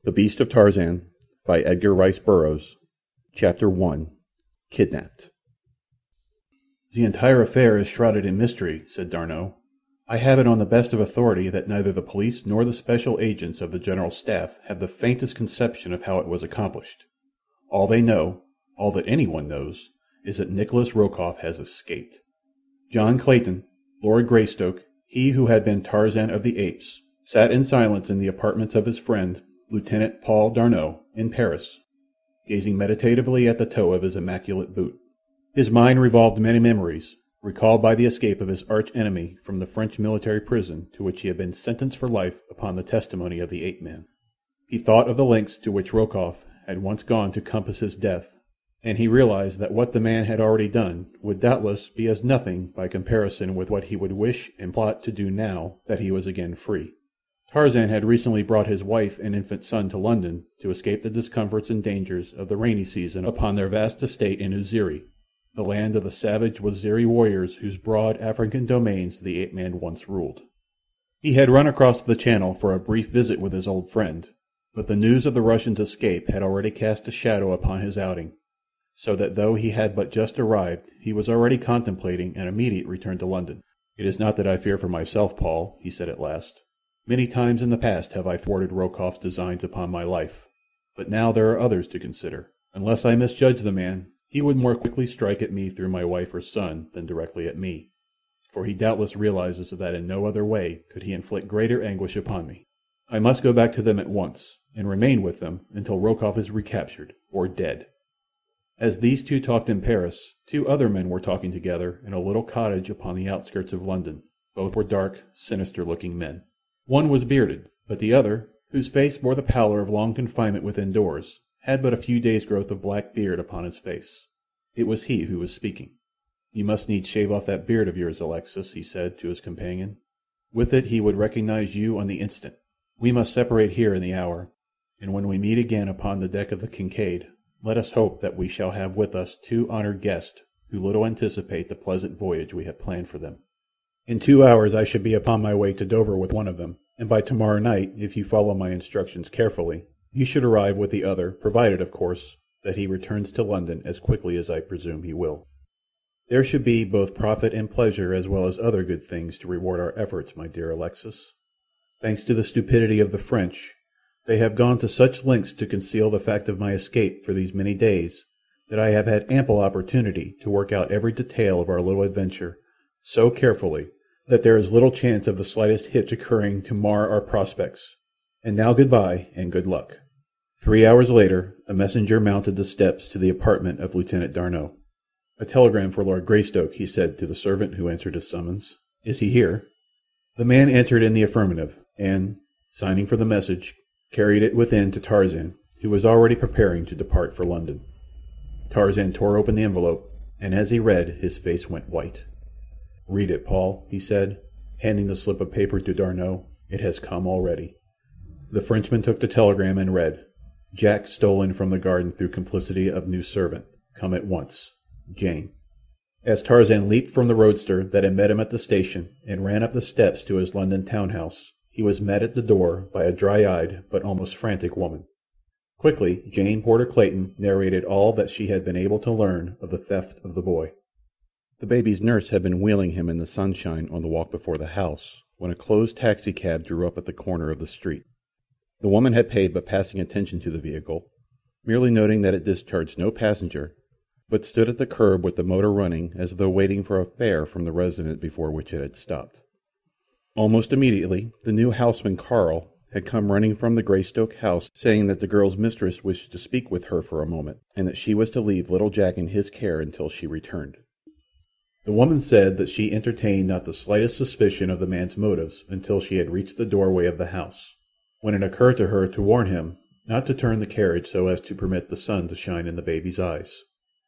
The Beast of Tarzan by Edgar Rice Burroughs. Chapter 1. Kidnapped. "The entire affair is shrouded in mystery," said D'Arnot. "I have it on the best of authority that neither the police nor the special agents of the General Staff have the faintest conception of how it was accomplished. All they know, all that anyone knows, is that Nikolas Rokoff has escaped. John Clayton, Lord Greystoke, he who had been Tarzan of the Apes, sat in silence in the apartments of his friend, Lieutenant Paul D'Arnot, in Paris, gazing meditatively at the toe of his immaculate boot. His mind revolved many memories, recalled by the escape of his arch-enemy from the French military prison to which he had been sentenced for life upon the testimony of the ape-man. He thought of the lengths to which Rokoff had once gone to compass his death, and he realized that what the man had already done would doubtless be as nothing by comparison with what he would wish and plot to do now that he was again free. Tarzan had recently brought his wife and infant son to London to escape the discomforts and dangers of the rainy season upon their vast estate in Uziri, the land of the savage Waziri warriors whose broad African domains the ape-man once ruled. He had run across the Channel for a brief visit with his old friend, but the news of the Russian's escape had already cast a shadow upon his outing, so that though he had but just arrived, he was already contemplating an immediate return to London. "It is not that I fear for myself, Paul," he said at last. "Many times in the past have I thwarted Rokoff's designs upon my life, but now there are others to consider. Unless I misjudge the man, he would more quickly strike at me through my wife or son than directly at me, for he doubtless realizes that in no other way could he inflict greater anguish upon me. I must go back to them at once, and remain with them until Rokoff is recaptured, or dead." As these two talked in Paris, two other men were talking together in a little cottage upon the outskirts of London. Both were dark, sinister-looking men. One was bearded, but the other, whose face bore the pallor of long confinement within doors, had but a few days' growth of black beard upon his face. It was he who was speaking. "You must needs shave off that beard of yours, Alexis," he said to his companion. "With it he would recognize you on the instant. We must separate here in the hour, and when we meet again upon the deck of the Kincaid, let us hope that we shall have with us two honoured guests who little anticipate the pleasant voyage we have planned for them. In 2 hours I should be upon my way to Dover with one of them, and by tomorrow night, if you follow my instructions carefully, you should arrive with the other, provided, of course, that he returns to London as quickly as I presume he will. There should be both profit and pleasure as well as other good things to reward our efforts, my dear Alexis. Thanks to the stupidity of the French, they have gone to such lengths to conceal the fact of my escape for these many days that I have had ample opportunity to work out every detail of our little adventure so carefully that there is little chance of the slightest hitch occurring to mar our prospects. And now good-bye, and good luck." 3 hours later, a messenger mounted the steps to the apartment of Lieutenant D'Arnot. "A telegram for Lord Greystoke," he said to the servant who answered his summons. "Is he here?" The man answered in the affirmative, and, signing for the message, carried it within to Tarzan, who was already preparing to depart for London. Tarzan tore open the envelope, and as he read, his face went white. "Read it, Paul," he said, handing the slip of paper to D'Arnot. "It has come already." The Frenchman took the telegram and read, "Jack stolen from the garden through complicity of new servant. Come at once. Jane." As Tarzan leaped from the roadster that had met him at the station and ran up the steps to his London town house, he was met at the door by a dry-eyed but almost frantic woman. Quickly Jane Porter Clayton narrated all that she had been able to learn of the theft of the boy. The baby's nurse had been wheeling him in the sunshine on the walk before the house when a closed taxicab drew up at the corner of the street. The woman had paid but passing attention to the vehicle, merely noting that it discharged no passenger, but stood at the curb with the motor running as though waiting for a fare from the residence before which it had stopped. Almost immediately the new houseman, Carl, had come running from the Greystoke house, saying that the girl's mistress wished to speak with her for a moment, and that she was to leave little Jack in his care until she returned. The woman said that she entertained not the slightest suspicion of the man's motives until she had reached the doorway of the house, when it occurred to her to warn him not to turn the carriage so as to permit the sun to shine in the baby's eyes.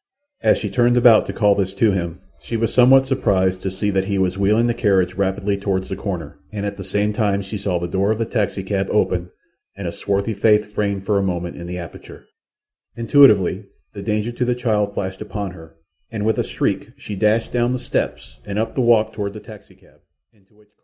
As she turned about to call this to him, she was somewhat surprised to see that he was wheeling the carriage rapidly towards the corner, and at the same time she saw the door of the taxicab open and a swarthy face framed for a moment in the aperture. Intuitively, the danger to the child flashed upon her, and with a shriek she dashed down the steps and up the walk toward the taxicab, into which